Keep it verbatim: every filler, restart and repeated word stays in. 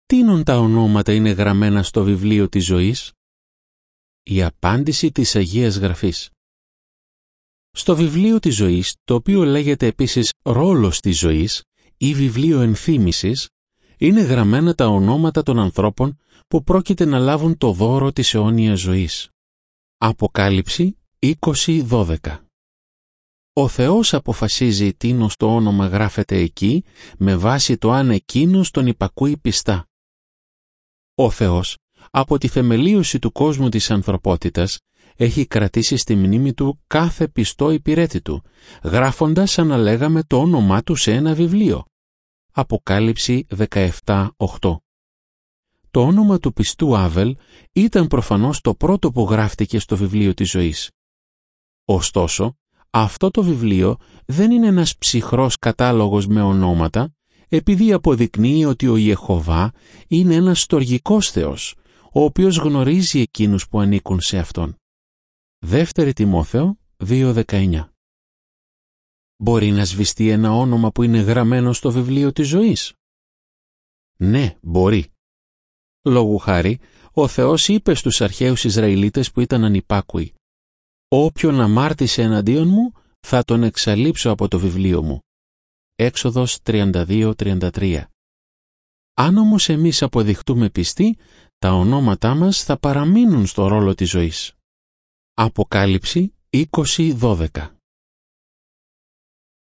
τίνον τα ονόματα είναι γραμμένα στο βιβλίο της ζωής? Η απάντηση της Αγίας Γραφής. Στο βιβλίο της ζωής, το οποίο λέγεται επίσης ρόλος της ζωής ή βιβλίο ενθύμησης, είναι γραμμένα τα ονόματα των ανθρώπων που πρόκειται να λάβουν το δώρο της αιώνιας ζωής. Αποκάλυψη είκοσι δώδεκα. Ο Θεός αποφασίζει τίνος το όνομα γράφεται εκεί με βάση το αν εκείνος τον υπακούει πιστά. Ο Θεός, από τη θεμελίωση του κόσμου της ανθρωπότητας, έχει κρατήσει στη μνήμη του κάθε πιστό υπηρέτη του, γράφοντας σαν να λέγαμε το όνομά του σε ένα βιβλίο. Αποκάλυψη δεκαεπτά οκτώ. Το όνομα του πιστού Άβελ ήταν προφανώς το πρώτο που γράφτηκε στο βιβλίο της ζωής. Ωστόσο, αυτό το βιβλίο δεν είναι ένας ψυχρός κατάλογος με ονόματα, επειδή αποδεικνύει ότι ο Ιεχωβά είναι ένας στοργικός Θεός, ο οποίος γνωρίζει εκείνους που ανήκουν σε Αυτόν. Δεύτερη Τιμόθεο δύο δεκαεννιά. Μπορεί να σβηστεί ένα όνομα που είναι γραμμένο στο βιβλίο της ζωής? Ναι, μπορεί. Λόγου χάρη, ο Θεός είπε στους αρχαίους Ισραηλίτες που ήταν ανυπάκουοι: «Όποιον αμάρτησε εναντίον μου, θα τον εξαλείψω από το βιβλίο μου». Έξοδος τριάντα δύο τριάντα τρία. Αν όμως εμείς αποδειχτούμε πιστοί, τα ονόματά μας θα παραμείνουν στο ρόλο της ζωής. Αποκάλυψη είκοσι δώδεκα.